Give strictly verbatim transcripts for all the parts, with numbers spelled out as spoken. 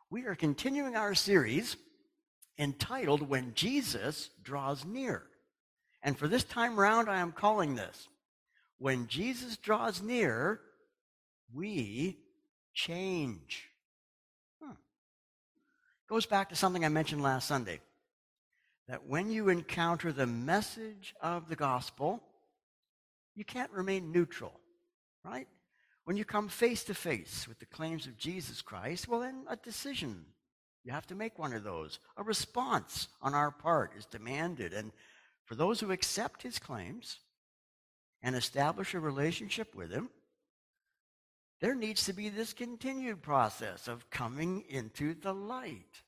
We are continuing our series entitled When Jesus Draws Near. And for this time around, I am calling this, When Jesus Draws Near, We Change. Hmm. Goes back to something I mentioned last Sunday, that when you encounter the message of the gospel, you can't remain neutral, right? When you come face to face with the claims of Jesus Christ, well, then a decision. You have to make one of those. A response on our part is demanded. And for those who accept his claims and establish a relationship with him, there needs to be this continued process of coming into the light.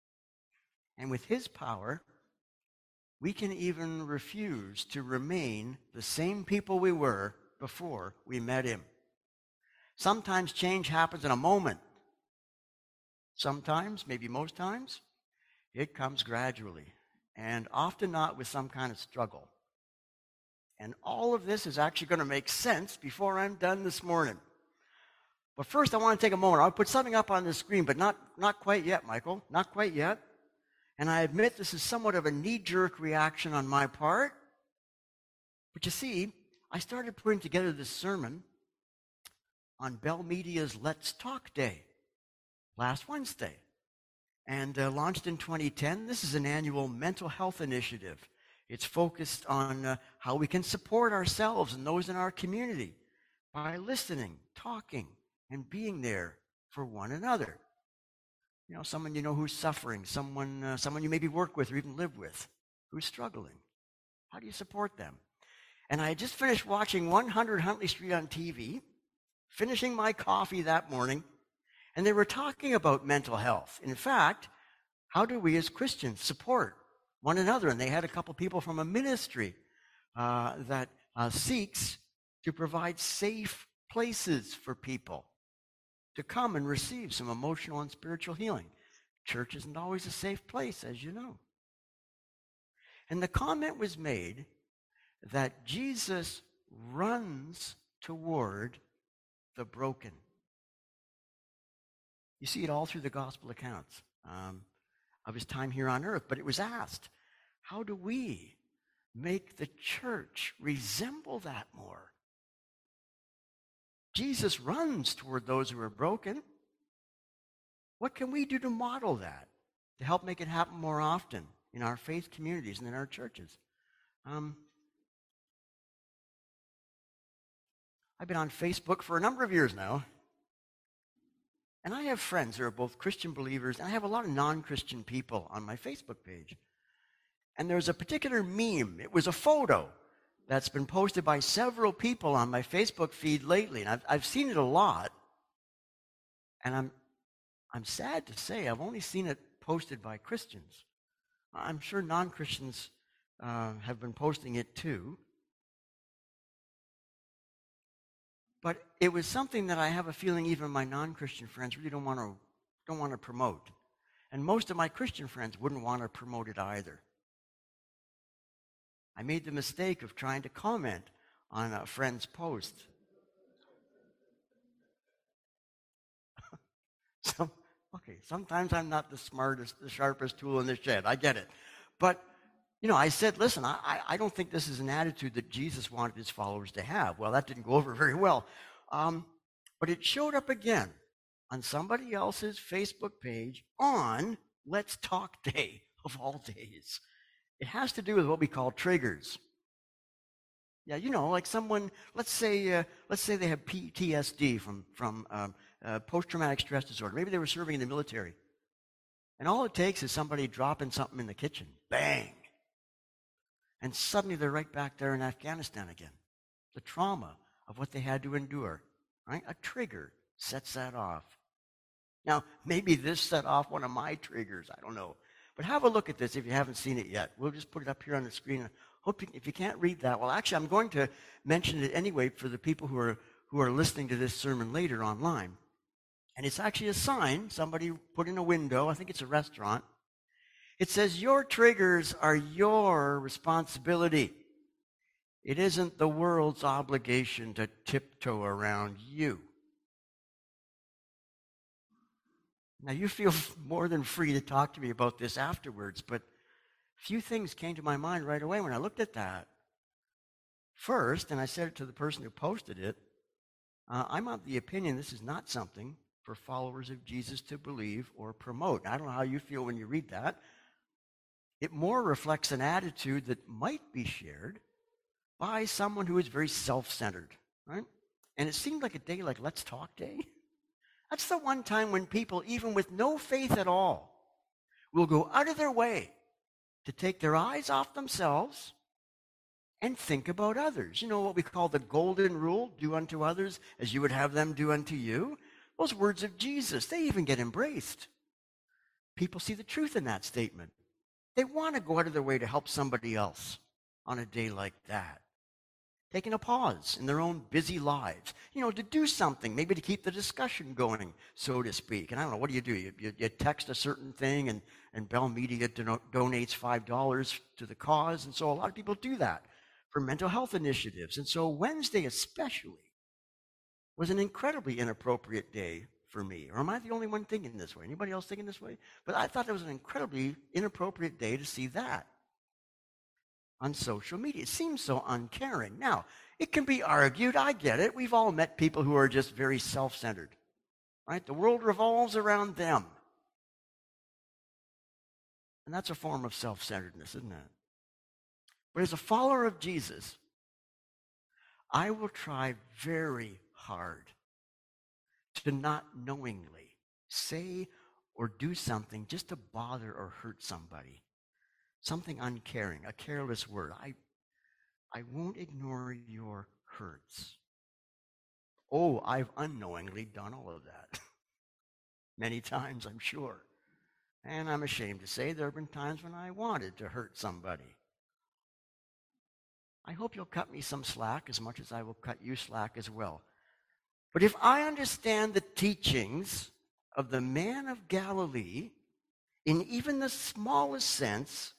And with his power, we can even refuse to remain the same people we were before we met him. Sometimes change happens in a moment. Sometimes, maybe most times, it comes gradually, and often not with some kind of struggle. And all of this is actually going to make sense before I'm done this morning. But first, I want to take a moment. I'll put something up on the screen, but not, not quite yet, Michael. Not quite yet. And I admit this is somewhat of a knee-jerk reaction on my part. But you see, I started putting together this sermon on Bell Media's Let's Talk Day last Wednesday, and uh, launched in twenty ten. This is an annual mental health initiative. It's focused on uh, how we can support ourselves and those in our community by listening, talking, and being there for one another. You know, someone you know who's suffering, someone, uh, someone you maybe work with or even live with who's struggling. How do you support them? And I had just finished watching one hundred Huntley Street on T V, finishing my coffee that morning, and they were talking about mental health. In fact, how do we as Christians support one another? And they had a couple people from a ministry uh, that uh, seeks to provide safe places for people to come and receive some emotional and spiritual healing. Church isn't always a safe place, as you know. And the comment was made that Jesus runs toward the broken. You see it all through the gospel accounts um, of his time here on earth. But it was asked, how do we make the church resemble that more? Jesus runs toward those who are broken. What can we do to model that, to help make it happen more often in our faith communities and in our churches? Um, I've been on Facebook for a number of years now. And I have friends who are both Christian believers, and I have a lot of non-Christian people on my Facebook page. And there's a particular meme. It was a photo that's been posted by several people on my Facebook feed lately, and I've, I've seen it a lot. And I'm, I'm sad to say I've only seen it posted by Christians. I'm sure non-Christians uh, have been posting it too. But it was something that I have a feeling even my non-Christian friends really don't want to don't want to promote. And most of my Christian friends wouldn't want to promote it either. I made the mistake of trying to comment on a friend's post. so, okay, sometimes I'm not the smartest, the sharpest tool in the shed. I get it. But You know, I said, listen, I, I don't think this is an attitude that Jesus wanted his followers to have. Well, that didn't go over very well. Um, but it showed up again on somebody else's Facebook page on Let's Talk Day, of all days. It has to do with what we call triggers. Yeah, you know, like someone, let's say uh, let's say they have P T S D from, from um, uh, post-traumatic stress disorder. Maybe they were serving in the military. And all it takes is somebody dropping something in the kitchen. Bang! And suddenly they're right back there in Afghanistan again. The trauma of what they had to endure, right? A trigger sets that off. Now, maybe this set off one of my triggers. I don't know. But have a look at this if you haven't seen it yet. We'll just put it up here on the screen. Hope you, if you can't read that, well, actually, I'm going to mention it anyway for the people who are who are listening to this sermon later online. And it's actually a sign somebody put in a window. I think it's a restaurant. It says, your triggers are your responsibility. It isn't the world's obligation to tiptoe around you. Now, you feel more than free to talk to me about this afterwards, but a few things came to my mind right away when I looked at that. First, and I said it to the person who posted it, uh, I'm of the opinion this is not something for followers of Jesus to believe or promote. I don't know how you feel when you read that. It more reflects an attitude that might be shared by someone who is very self-centered, right? And it seemed like a day like Let's Talk Day. That's the one time when people, even with no faith at all, will go out of their way to take their eyes off themselves and think about others. You know what we call the golden rule, do unto others as you would have them do unto you? Those words of Jesus, they even get embraced. People see the truth in that statement. They want to go out of their way to help somebody else on a day like that. Taking a pause in their own busy lives, you know, to do something, maybe to keep the discussion going, so to speak. And I don't know, what do you do? You, you, you text a certain thing, and, and Bell Media dono- donates five dollars to the cause. And so a lot of people do that for mental health initiatives. And so Wednesday especially was an incredibly inappropriate day for me. Or am I the only one thinking this way? Anybody else thinking this way? But I thought it was an incredibly inappropriate day to see that on social media. It seems so uncaring. Now, it can be argued, I get it. We've all met people who are just very self-centered, right? The world revolves around them. And that's a form of self-centeredness, isn't it? But as a follower of Jesus, I will try very hard to not knowingly say or do something just to bother or hurt somebody. Something uncaring, a careless word. I, I won't ignore your hurts. Oh, I've unknowingly done all of that. Many times, I'm sure. And I'm ashamed to say there have been times when I wanted to hurt somebody. I hope you'll cut me some slack as much as I will cut you slack as well. But if I understand the teachings of the man of Galilee in even the smallest sense,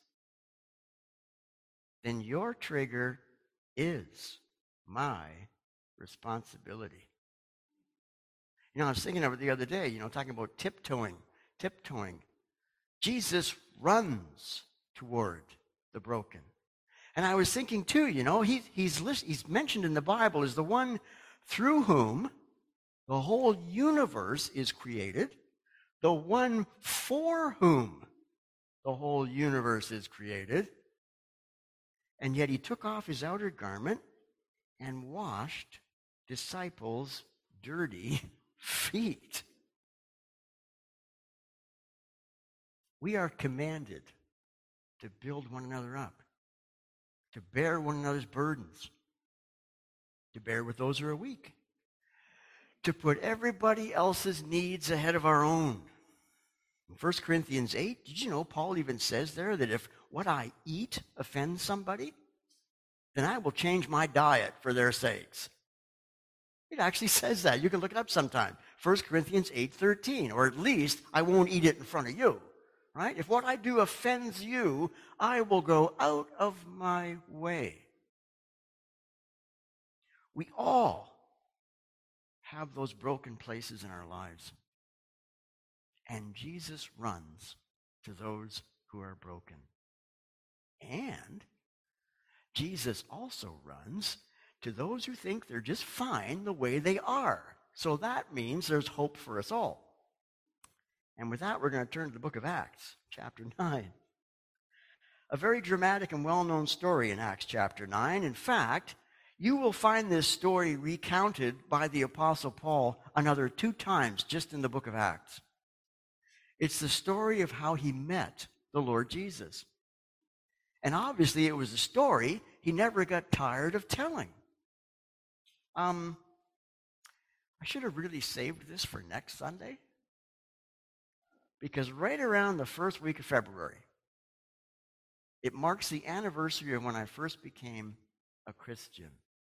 then your trigger is my responsibility. You know, I was thinking of it the other day, you know, talking about tiptoeing, tiptoeing. Jesus runs toward the broken. And I was thinking too, you know, he, he's, he's mentioned in the Bible as the one through whom the whole universe is created, the one for whom the whole universe is created. And yet he took off his outer garment and washed disciples' dirty feet. We are commanded to build one another up, to bear one another's burdens, to bear with those who are weak, to put everybody else's needs ahead of our own. In First Corinthians eight, did you know Paul even says there that if what I eat offends somebody, then I will change my diet for their sakes. It actually says that. You can look it up sometime. First Corinthians eight thirteen, or at least I won't eat it in front of you. Right? If what I do offends you, I will go out of my way. We all have those broken places in our lives. And Jesus runs to those who are broken. And Jesus also runs to those who think they're just fine the way they are. So that means there's hope for us all. And with that, we're going to turn to the book of Acts, chapter nine. A very dramatic and well-known story in Acts chapter nine. In fact, you will find this story recounted by the Apostle Paul another two times just in the book of Acts. It's the story of how he met the Lord Jesus. And obviously it was a story he never got tired of telling. Um, I should have really saved this for next Sunday, because right around the first week of February, it marks the anniversary of when I first became a Christian.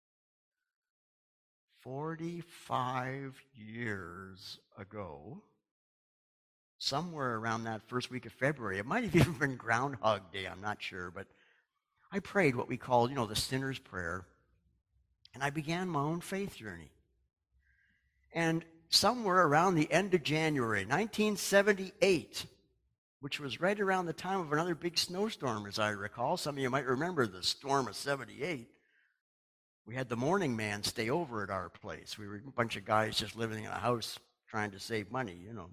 forty-five years ago, somewhere around that first week of February, it might have even been Groundhog Day, I'm not sure, but I prayed what we call, you know, the sinner's prayer, and I began my own faith journey. And somewhere around the end of January, nineteen seventy-eight, which was right around the time of another big snowstorm, as I recall. Some of you might remember the storm of seventy-eight. We had the morning man stay over at our place. We were a bunch of guys just living in a house trying to save money, you know.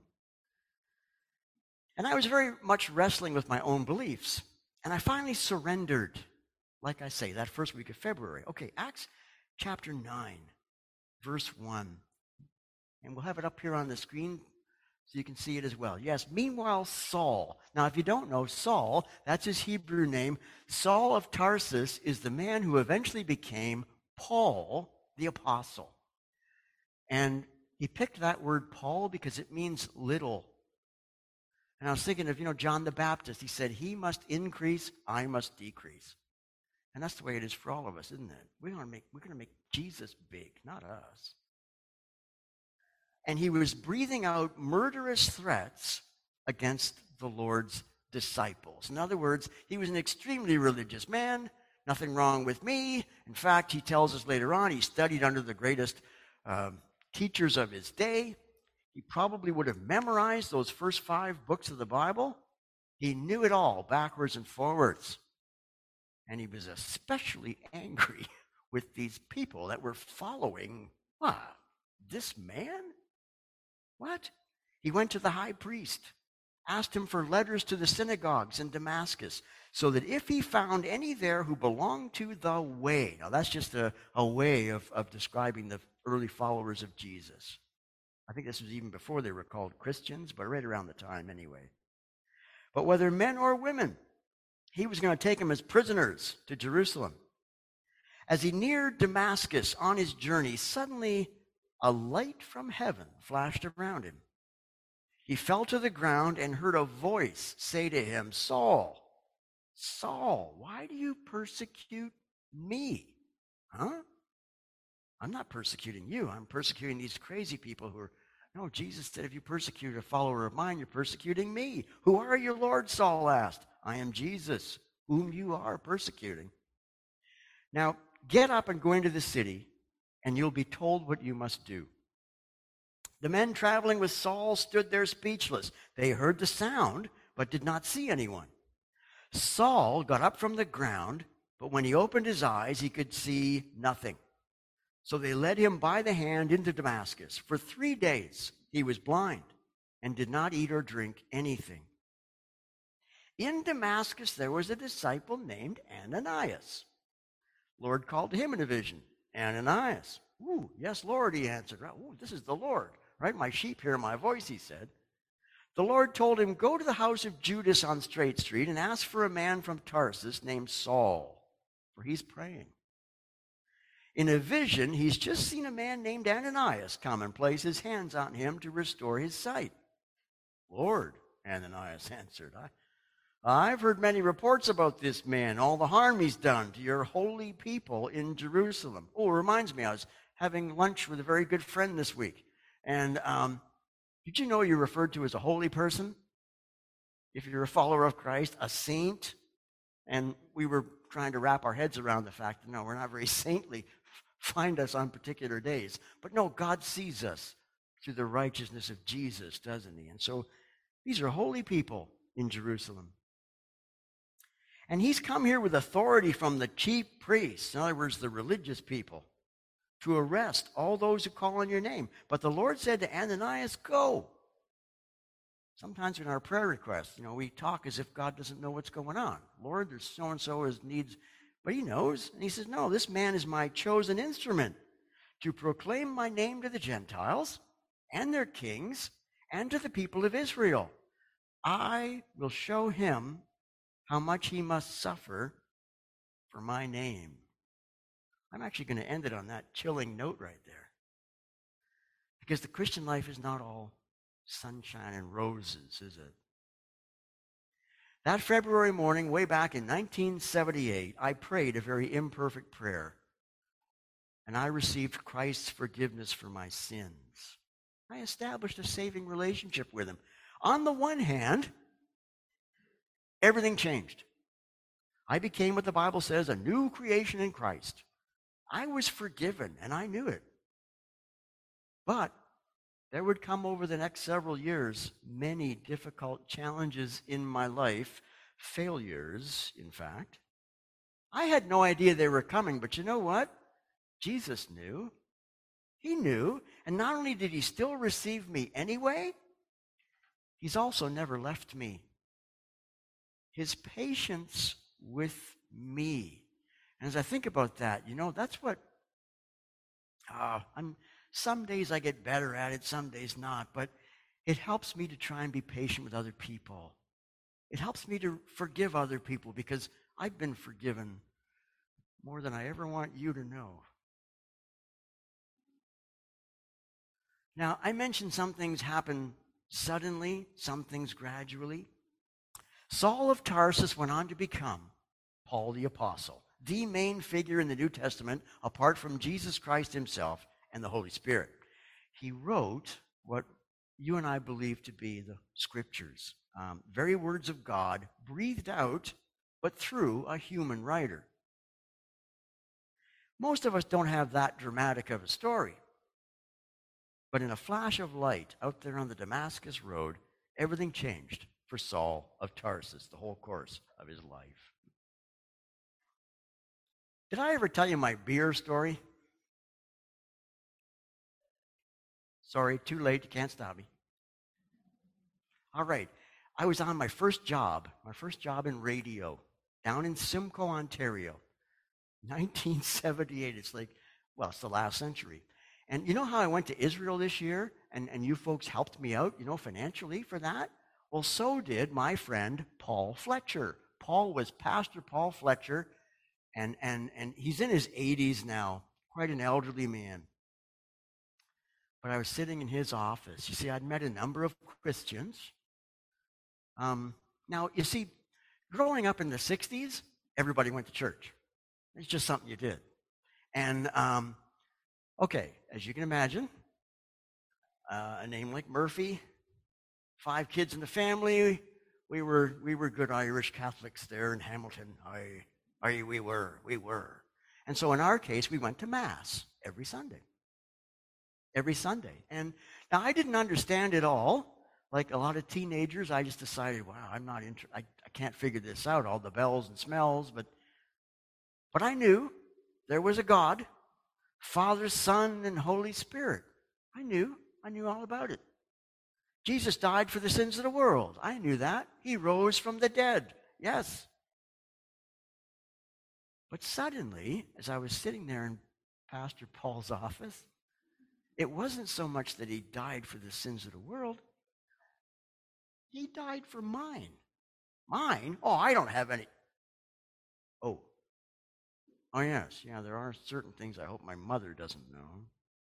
And I was very much wrestling with my own beliefs. And I finally surrendered, like I say, that first week of February. Okay, Acts chapter nine, verse one. And we'll have it up here on the screen so you can see it as well. Yes, meanwhile, Saul. Now, if you don't know, Saul, that's his Hebrew name. Saul of Tarsus is the man who eventually became Paul the Apostle. And he picked that word Paul because it means little. And I was thinking of, you know, John the Baptist. He said, he must increase, I must decrease. And that's the way it is for all of us, isn't it? We're going to make, we're going to make Jesus big, not us. And he was breathing out murderous threats against the Lord's disciples. In other words, he was an extremely religious man. Nothing wrong with me. In fact, he tells us later on, he studied under the greatest uh, teachers of his day. He probably would have memorized those first five books of the Bible. He knew it all, backwards and forwards. And he was especially angry with these people that were following, what, this man? What? He went to the high priest, asked him for letters to the synagogues in Damascus, so that if he found any there who belonged to the way, now that's just a, a way of, of describing the early followers of Jesus. I think this was even before they were called Christians, but right around the time anyway. But whether men or women, he was going to take them as prisoners to Jerusalem. As he neared Damascus on his journey, suddenly a light from heaven flashed around him. He fell to the ground and heard a voice say to him, Saul, Saul, why do you persecute me? Huh? I'm not persecuting you. I'm persecuting these crazy people who are, no, Jesus said, if you persecute a follower of mine, you're persecuting me. Who are you, Lord? Saul asked. I am Jesus, whom you are persecuting. Now, get up and go into the city, and you'll be told what you must do. The men traveling with Saul stood there speechless. They heard the sound, but did not see anyone. Saul got up from the ground, but when he opened his eyes, he could see nothing. So they led him by the hand into Damascus. For three days he was blind and did not eat or drink anything. In Damascus there was a disciple named Ananias. Lord called to him in a vision, Ananias. Ooh, yes, Lord, he answered. Ooh, this is the Lord, right? My sheep hear my voice, he said. The Lord told him, go to the house of Judas on Straight Street and ask for a man from Tarsus named Saul, for he's praying. In a vision, he's just seen a man named Ananias come and place his hands on him to restore his sight. Lord, Ananias answered, I, I've heard many reports about this man, all the harm he's done to your holy people in Jerusalem. Oh, it reminds me, I was having lunch with a very good friend this week. And um, did you know you're referred to as a holy person? If you're a follower of Christ, a saint. And we were trying to wrap our heads around the fact that, no, we're not very saintly. Find us on particular days. But no, God sees us through the righteousness of Jesus, doesn't he? And so these are holy people in Jerusalem. And he's come here with authority from the chief priests, in other words, the religious people, to arrest all those who call on your name. But the Lord said to Ananias, go. Sometimes in our prayer requests, you know, we talk as if God doesn't know what's going on. Lord, there's so-and-so who needs, but he knows. And he says, no, this man is my chosen instrument to proclaim my name to the Gentiles and their kings and to the people of Israel. I will show him how much he must suffer for my name. I'm actually going to end it on that chilling note right there. Because the Christian life is not all sunshine and roses, is it? That February morning, way back in nineteen seventy-eight, I prayed a very imperfect prayer. And I received Christ's forgiveness for my sins. I established a saving relationship with him. On the one hand, everything changed. I became what the Bible says, a new creation in Christ. I was forgiven, and I knew it. But there would come over the next several years many difficult challenges in my life, failures, in fact. I had no idea they were coming, but you know what? Jesus knew. He knew. And not only did he still receive me anyway, he's also never left me. His patience with me. And as I think about that, you know, that's what, uh, I'm, some days I get better at it, some days not, but it helps me to try and be patient with other people. It helps me to forgive other people because I've been forgiven more than I ever want you to know. Now, I mentioned some things happen suddenly, some things gradually. Saul of Tarsus went on to become Paul the Apostle, the main figure in the New Testament apart from Jesus Christ himself and the Holy Spirit. He wrote what you and I believe to be the Scriptures, um, very words of God breathed out, but through a human writer. Most of us don't have that dramatic of a story. But in a flash of light out there on the Damascus Road, everything changed for Saul of Tarsus, the whole course of his life. Did I ever tell you my beer story? Sorry, too late, you can't stop me. All right, I was on my first job, my first job in radio, down in Simcoe, Ontario, nineteen seventy-eight. It's like, well, it's the last century. And you know how I went to Israel this year, and, and you folks helped me out, you know, financially for that? Well, so did my friend Paul Fletcher. Paul was Pastor Paul Fletcher, and, and, and he's in his eighties now, quite an elderly man. But I was sitting in his office. You see, I'd met a number of Christians. Um, now, you see, growing up in the sixties, everybody went to church. It's just something you did. And, um, okay, as you can imagine, uh, a name like Murphy, five kids in the family, we were we were good Irish Catholics there in Hamilton. I, I, we were, we were. And so in our case, we went to Mass every Sunday. Every Sunday. And now I didn't understand it all. Like a lot of teenagers, I just decided, wow, I'm not inter- I, I can't figure this out, all the bells and smells, but but I knew there was a God, Father, Son, and Holy Spirit. I knew. I knew all about it. Jesus died for the sins of the world. I knew that. He rose from the dead. Yes. But suddenly, as I was sitting there in Pastor Paul's office, it wasn't so much that he died for the sins of the world. He died for mine. Mine? Oh, I don't have any. Oh. Oh, yes. Yeah, there are certain things I hope my mother doesn't know.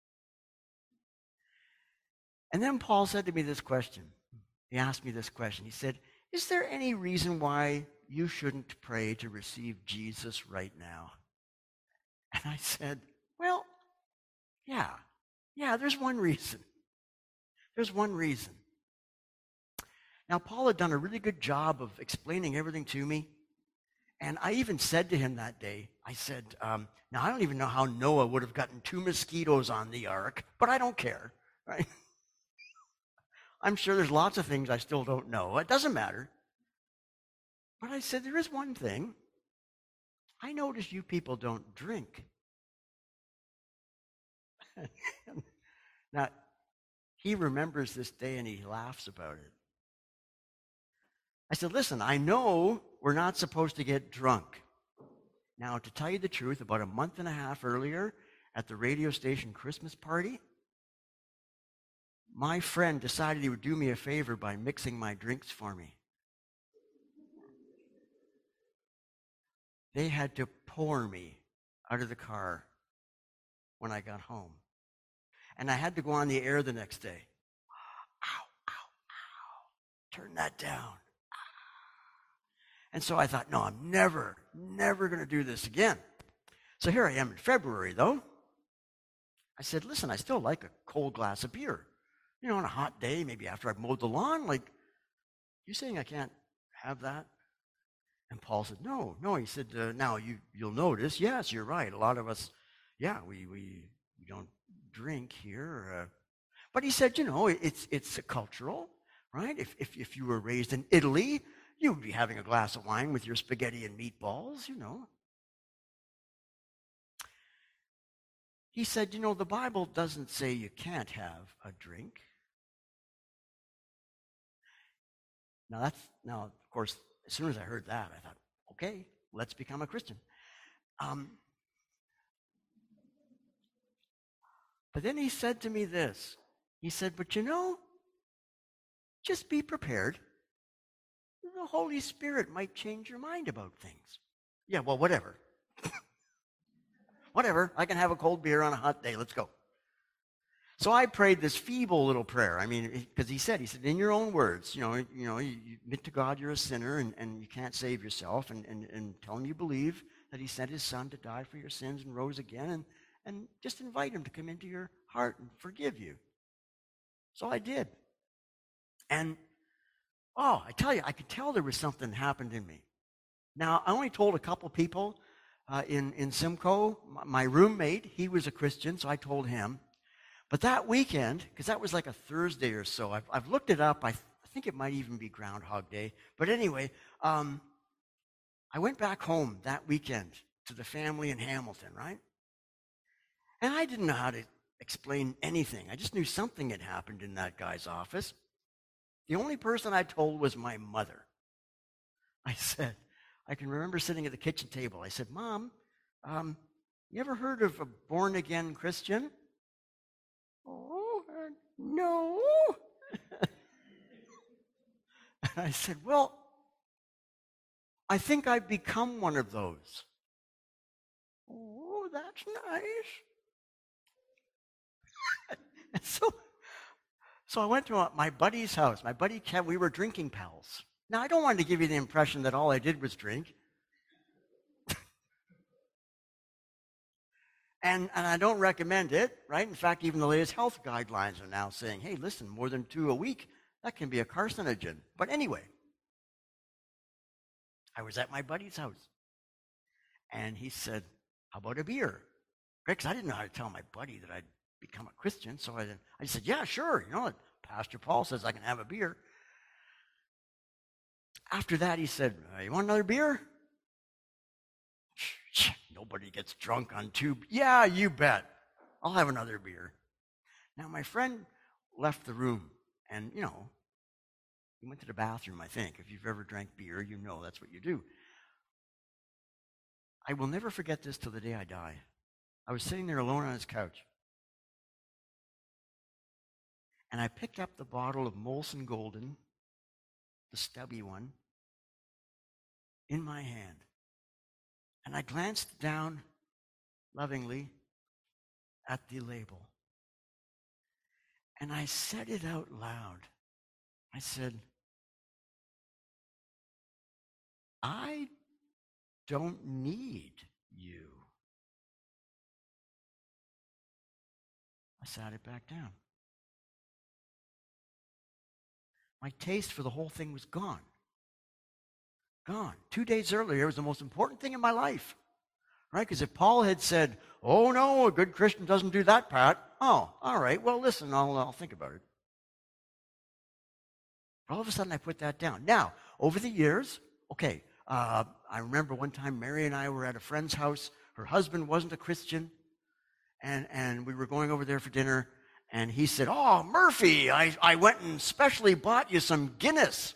And then Paul said to me this question. He asked me this question. He said, is there any reason why you shouldn't pray to receive Jesus right now? And I said, well, yeah. Yeah, there's one reason. There's one reason. Now, Paul had done a really good job of explaining everything to me. And I even said to him that day, I said, um, now I don't even know how Noah would have gotten two mosquitoes on the ark, but I don't care, right? I'm sure there's lots of things I still don't know. It doesn't matter. But I said, there is one thing. I notice you people don't drink. Now, he remembers this day and he laughs about it. I said, listen, I know we're not supposed to get drunk. Now, to tell you the truth, about a month and a half earlier at the radio station Christmas party, my friend decided he would do me a favor by mixing my drinks for me. They had to pour me out of the car when I got home. And I had to go on the air the next day. Ow, ow, ow. Turn that down. And so I thought, no, I'm never, never going to do this again. So here I am in February, though. I said, listen, I still like a cold glass of beer. You know, on a hot day, maybe after I've mowed the lawn, like, you saying I can't have that? And Paul said, no, no. He said, uh, now you, you'll notice, yes, you're right. A lot of us, yeah, we, we, we don't drink here. Uh, But he said, you know, it's it's a cultural, right? If, if, if you were raised in Italy, you would be having a glass of wine with your spaghetti and meatballs, you know. He said, you know, the Bible doesn't say you can't have a drink. Now, that's, now, of course, as soon as I heard that, I thought, okay, let's become a Christian. Um, but then he said to me this. He said, but you know, just be prepared. The Holy Spirit might change your mind about things. Yeah, well, whatever. Whatever. I can have a cold beer on a hot day. Let's go. So I prayed this feeble little prayer. I mean, because he said, he said, in your own words, you know, you know, you admit to God you're a sinner and, and you can't save yourself, and, and, and tell him you believe that he sent his son to die for your sins and rose again, and, and just invite him to come into your heart and forgive you. So I did. And, oh, I tell you, I could tell there was something happened in me. Now, I only told a couple people uh, in, in Simcoe. My roommate, he was a Christian, so I told him. But that weekend, because that was like a Thursday or so, I've, I've looked it up. I, th- I think it might even be Groundhog Day. But anyway, um, I went back home that weekend to the family in Hamilton, right? And I didn't know how to explain anything. I just knew something had happened in that guy's office. The only person I told was my mother. I said, I can remember sitting at the kitchen table. I said, Mom, um, you ever heard of a born-again Christian? Oh, uh, no. And I said, well, I think I've become one of those. Oh, that's nice. And so, so I went to my buddy's house. My buddy Kev, we were drinking pals. Now, I don't want to give you the impression that all I did was drink. And, and I don't recommend it, right? In fact, even the latest health guidelines are now saying, hey, listen, more than two a week, that can be a carcinogen. But anyway, I was at my buddy's house. And he said, how about a beer? Because I didn't know how to tell my buddy that I'd become a Christian. So I, I said, yeah, sure. You know, Pastor Paul says I can have a beer. After that, he said, uh, you want another beer? Nobody gets drunk on two. Yeah, you bet. I'll have another beer. Now, my friend left the room, and, you know, he went to the bathroom, I think. If you've ever drank beer, you know that's what you do. I will never forget this till the day I die. I was sitting there alone on his couch, and I picked up the bottle of Molson Golden, the stubby one, in my hand. And I glanced down lovingly at the label. And I said it out loud. I said, I don't need you. I sat it back down. My taste for the whole thing was gone. Gone. Two days earlier, it was the most important thing in my life. Right? Because if Paul had said, oh, no, a good Christian doesn't do that, Pat. Oh, all right. Well, listen, I'll, I'll think about it. All of a sudden, I put that down. Now, over the years, okay, uh, I remember one time Mary and I were at a friend's house. Her husband wasn't a Christian, and, and we were going over there for dinner, and he said, oh, Murphy, I, I went and specially bought you some Guinness.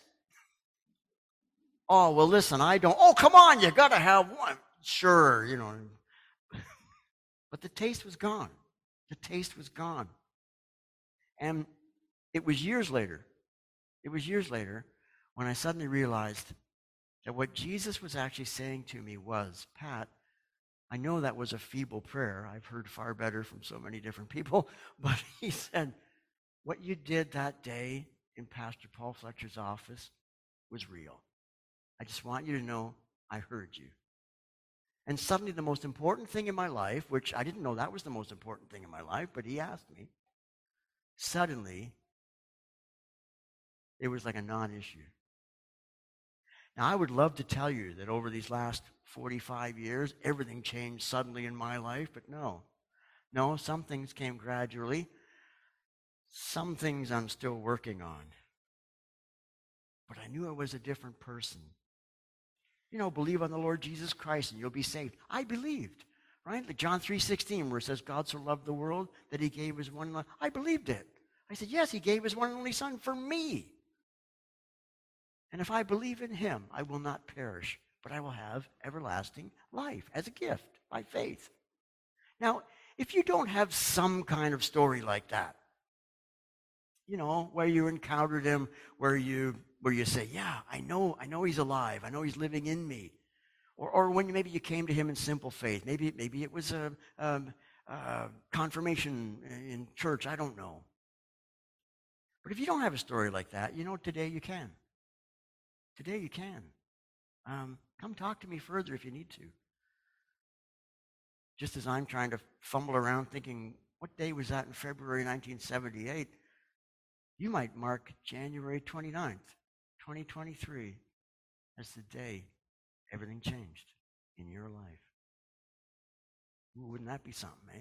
Oh, well, listen, I don't. Oh, come on, you got to have one. Sure, you know. But the taste was gone. The taste was gone. And it was years later, it was years later when I suddenly realized that what Jesus was actually saying to me was, Pat, I know that was a feeble prayer. I've heard far better from so many different people. But he said, what you did that day in Pastor Paul Fletcher's office was real. I just want you to know I heard you. And suddenly the most important thing in my life, which I didn't know that was the most important thing in my life, but he asked me, suddenly it was like a non-issue. Now, I would love to tell you that over these last forty-five years, everything changed suddenly in my life, but no. No, some things came gradually. Some things I'm still working on. But I knew I was a different person. You know, believe on the Lord Jesus Christ and you'll be saved. I believed, right? Like John three sixteen, where it says, God so loved the world that he gave his one. I believed it. I said, yes, he gave his one and only son for me. And if I believe in him, I will not perish, but I will have everlasting life as a gift by faith. Now, if you don't have some kind of story like that, you know, where you encountered him, where you where you say, yeah, I know, I know he's alive. I know he's living in me. Or, or when maybe you came to him in simple faith. Maybe, maybe it was a, a, a confirmation in church. I don't know. But if you don't have a story like that, you know, today you can. Today you can. Um, come talk to me further if you need to. Just as I'm trying to fumble around thinking, what day was that in February nineteen seventy-eight? You might mark January twenty-ninth, twenty twenty-three as the day everything changed in your life. Ooh, wouldn't that be something, eh?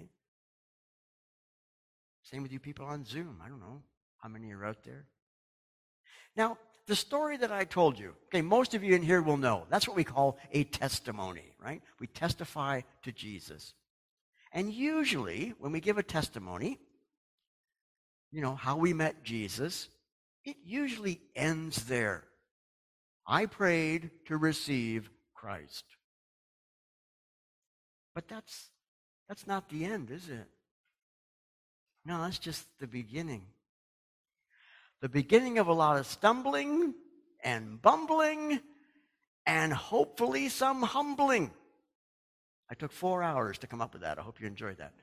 Same with you people on Zoom. I don't know how many are out there. Now, the story that I told you, okay, most of you in here will know. That's what we call a testimony, right? We testify to Jesus. And usually, when we give a testimony, you know, how we met Jesus, it usually ends there. I prayed to receive Christ. But that's that's not the end, is it? No, that's just the beginning. The beginning of a lot of stumbling and bumbling and hopefully some humbling. I took four hours to come up with that. I hope you enjoyed that.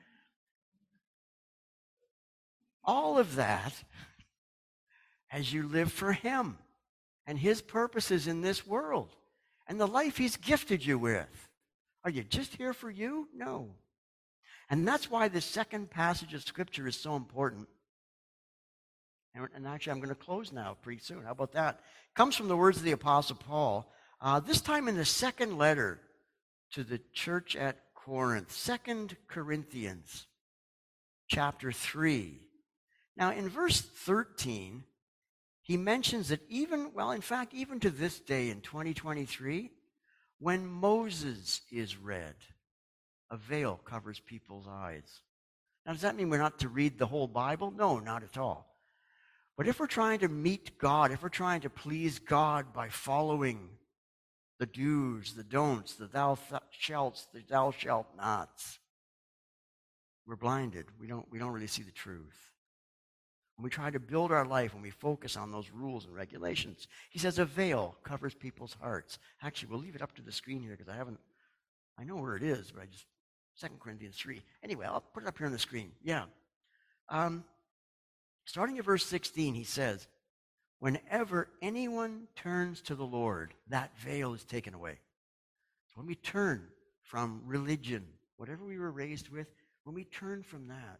All of that as you live for him and his purposes in this world and the life he's gifted you with. Are you just here for you? No. And that's why the second passage of Scripture is so important. And actually, I'm going to close now pretty soon. How about that? It comes from the words of the Apostle Paul, uh, this time in the second letter to the church at Corinth, Second Corinthians chapter three. Now, in verse thirteen, he mentions that even, well, in fact, even to this day in twenty twenty-three, when Moses is read, a veil covers people's eyes. Now, does that mean we're not to read the whole Bible? No, not at all. But if we're trying to meet God, if we're trying to please God by following the do's, the don'ts, the thou th- shalts, the thou shalt nots, we're blinded. We don't, we don't really see the truth. When we try to build our life, when we focus on those rules and regulations, he says a veil covers people's hearts. Actually, we'll leave it up to the screen here because I haven't, I know where it is, but I just, Second Corinthians three. Anyway, I'll put it up here on the screen. Yeah. Um, starting at verse sixteen, he says, whenever anyone turns to the Lord, that veil is taken away. So when we turn from religion, whatever we were raised with, when we turn from that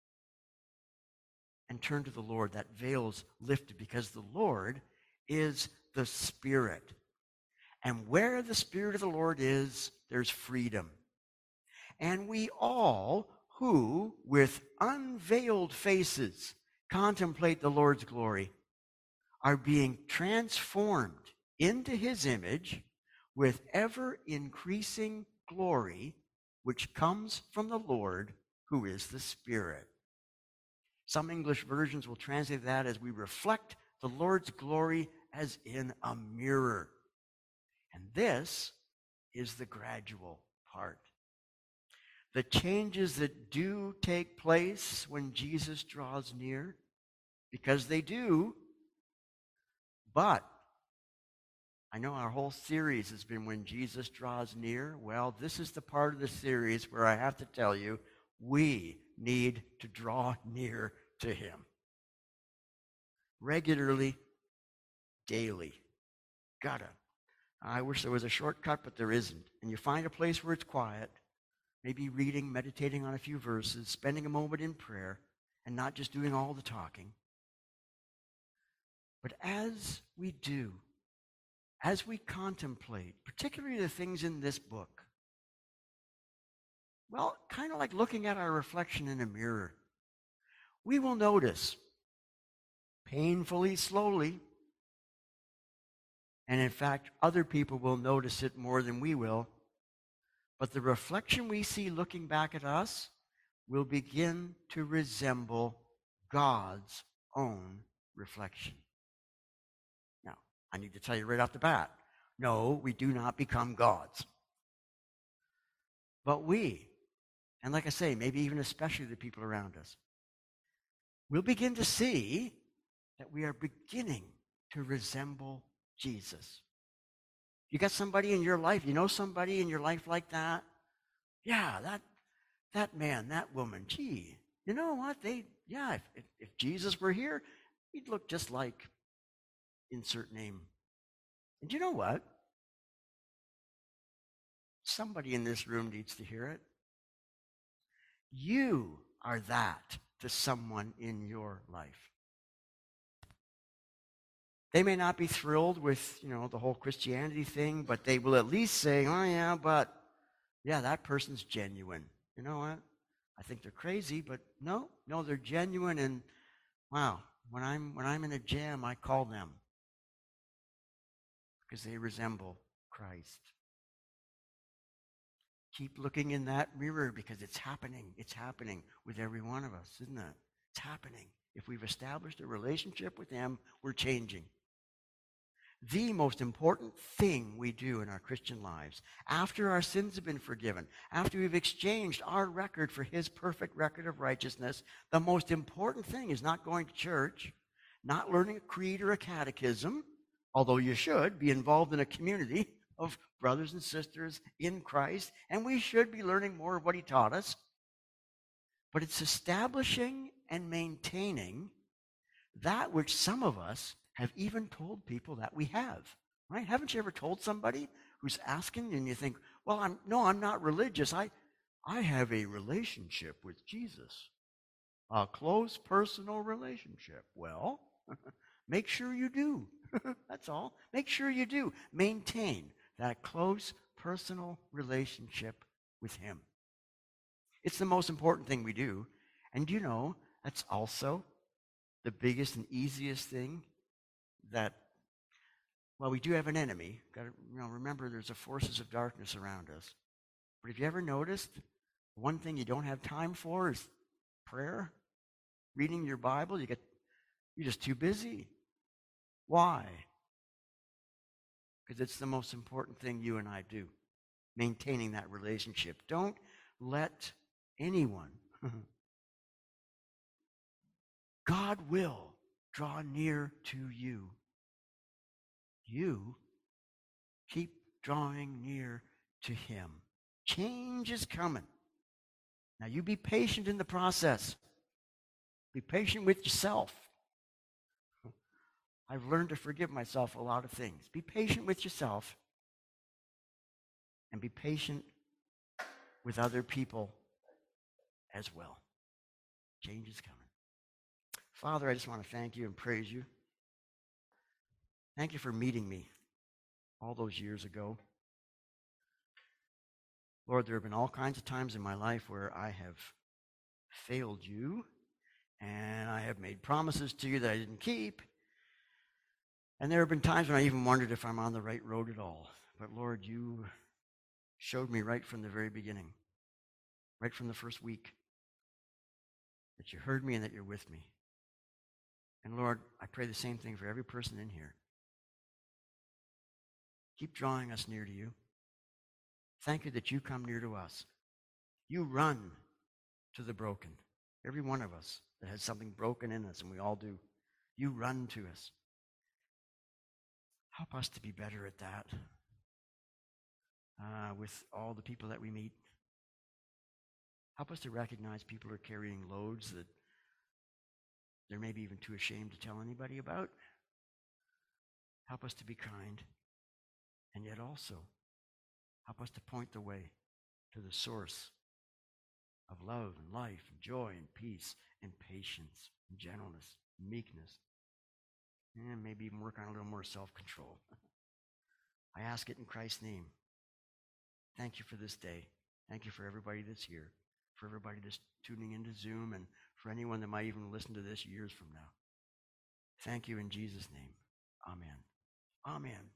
and turn to the Lord, that veil is lifted because the Lord is the Spirit. And where the Spirit of the Lord is, there's freedom. And we all who, with unveiled faces, contemplate the Lord's glory, are being transformed into his image with ever-increasing glory, which comes from the Lord, who is the Spirit. Some English versions will translate that as we reflect the Lord's glory as in a mirror. And this is the gradual part. The changes that do take place when Jesus draws near, because they do, but I know our whole series has been when Jesus draws near. Well, this is the part of the series where I have to tell you, we need to draw near to him. Regularly, daily. Gotta. I wish there was a shortcut, but there isn't. And you find a place where it's quiet, maybe reading, meditating on a few verses, spending a moment in prayer, and not just doing all the talking. But as we do, as we contemplate, particularly the things in this book, well, kind of like looking at our reflection in a mirror, we will notice painfully slowly. And in fact, other people will notice it more than we will. But the reflection we see looking back at us will begin to resemble God's own reflection. Now, I need to tell you right off the bat, no, we do not become gods. But we, and like I say, maybe even especially the people around us, we'll begin to see that we are beginning to resemble Jesus. You got somebody in your life, you know somebody in your life like that? Yeah, that that man, that woman, gee, you know what? They, yeah, if, if, if Jesus were here, he'd look just like insert name. And you know what? Somebody in this room needs to hear it. You are that to someone in your life. They may not be thrilled with, you know, the whole Christianity thing, but they will at least say, oh yeah, but yeah, that person's genuine. You know what? I think they're crazy, but no, no, they're genuine. And wow, when I'm when I'm in a jam, I call them because they resemble Christ. Keep looking in that mirror because it's happening. It's happening with every one of us, isn't it? It's happening. If we've established a relationship with Him, we're changing. The most important thing we do in our Christian lives, after our sins have been forgiven, after we've exchanged our record for His perfect record of righteousness, the most important thing is not going to church, not learning a creed or a catechism, although you should be involved in a community of brothers and sisters in Christ, and we should be learning more of what He taught us. But it's establishing and maintaining that which some of us have even told people that we have, right? Haven't you ever told somebody who's asking and you think, well, I'm no, I'm not religious. I, I have a relationship with Jesus, a close personal relationship. Well, make sure you do. That's all. Make sure you do. Maintain that close personal relationship with Him. It's the most important thing we do. And you know, that's also the biggest and easiest thing that, well, we do have an enemy. Got to, you know, remember there's the forces of darkness around us. But have you ever noticed one thing you don't have time for is prayer? Reading your Bible, you get you're just too busy. Why? Because it's the most important thing you and I do. Maintaining that relationship. Don't let anyone God will draw near to you. You keep drawing near to Him. Change is coming. Now you be patient in the process. Be patient with yourself. I've learned to forgive myself a lot of things. Be patient with yourself and be patient with other people as well. Change is coming. Father, I just want to thank you and praise you. Thank you for meeting me all those years ago. Lord, there have been all kinds of times in my life where I have failed you, and I have made promises to you that I didn't keep. And there have been times when I even wondered if I'm on the right road at all. But Lord, you showed me right from the very beginning, right from the first week, that you heard me and that you're with me. And Lord, I pray the same thing for every person in here. Keep drawing us near to you. Thank you that you come near to us. You run to the broken. Every one of us that has something broken in us, and we all do. You run to us. Help us to be better at that uh, with all the people that we meet. Help us to recognize people are carrying loads that they're maybe even too ashamed to tell anybody about. Help us to be kind. And yet also, help us to point the way to the source of love and life and joy and peace and patience and gentleness and meekness. And maybe even work on a little more self-control. I ask it in Christ's name. Thank you for this day. Thank you for everybody that's here, for everybody that's tuning into Zoom, and for anyone that might even listen to this years from now. Thank you in Jesus' name. Amen. Amen.